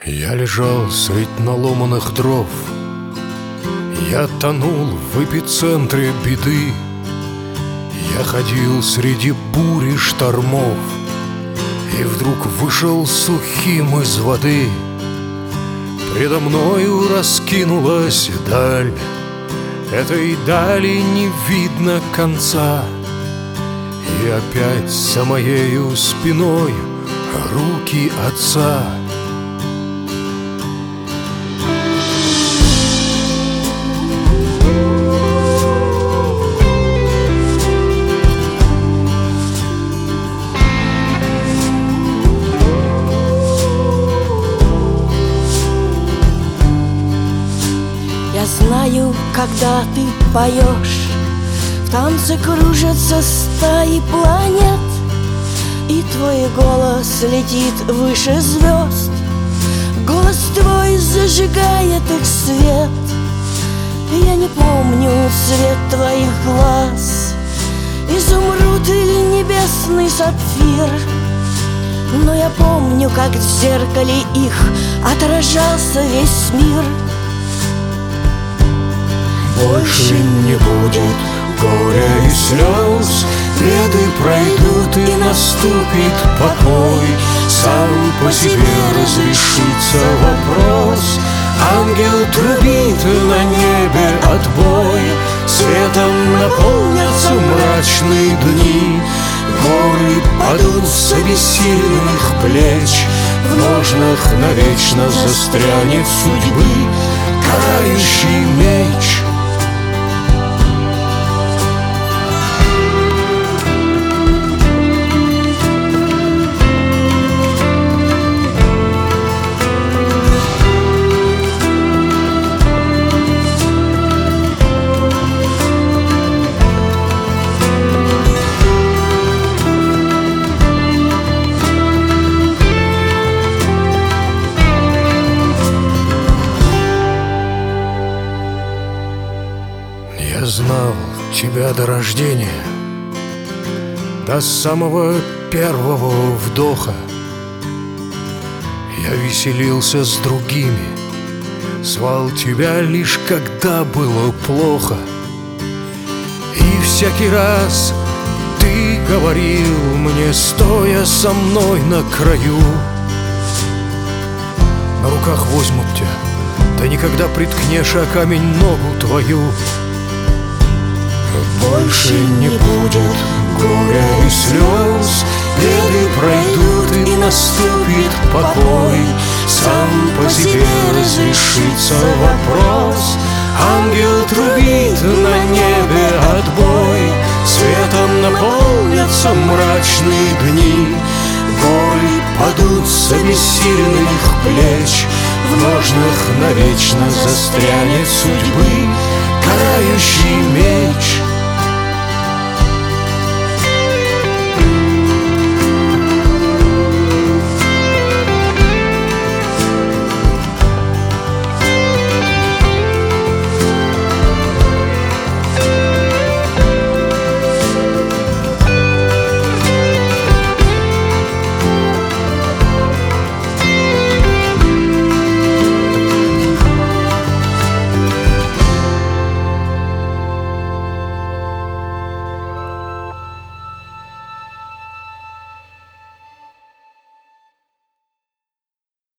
Я лежал средь наломанных дров, я тонул в эпицентре беды. Я ходил среди бури штормов и вдруг вышел сухим из воды. Предо мною раскинулась даль, этой дали не видно конца. И опять за моею спиной руки отца. Я знаю, когда ты поешь, в танце кружатся стаи планет, и твой голос летит выше звезд. Голос твой зажигает их свет. Я не помню цвет твоих глаз, изумруд или небесный сапфир, но я помню, как в зеркале их отражался весь мир. Больше не будет горя и слез, беды пройдут и наступит покой. Сам по себе разрешится вопрос, ангел трубит на небе отбой. Светом наполнятся мрачные дни, горы падут с обессиленных плеч. В ножнах навечно застрянет судьбы карающий меч. Я знал тебя до рождения, до самого первого вдоха. Я веселился с другими, звал тебя лишь когда было плохо. И всякий раз ты говорил мне, стоя со мной на краю: на руках возьмут тебя, да никогда приткнешь о камень ногу твою. Больше не будет горя и слез, беды пройдут и наступит покой. Сам по себе разрешится вопрос, ангел трубит на небе отбой. Светом наполнятся мрачные дни, горы падут с обессиленных плеч. В ножнах навечно застрянет судьбы карающий меч.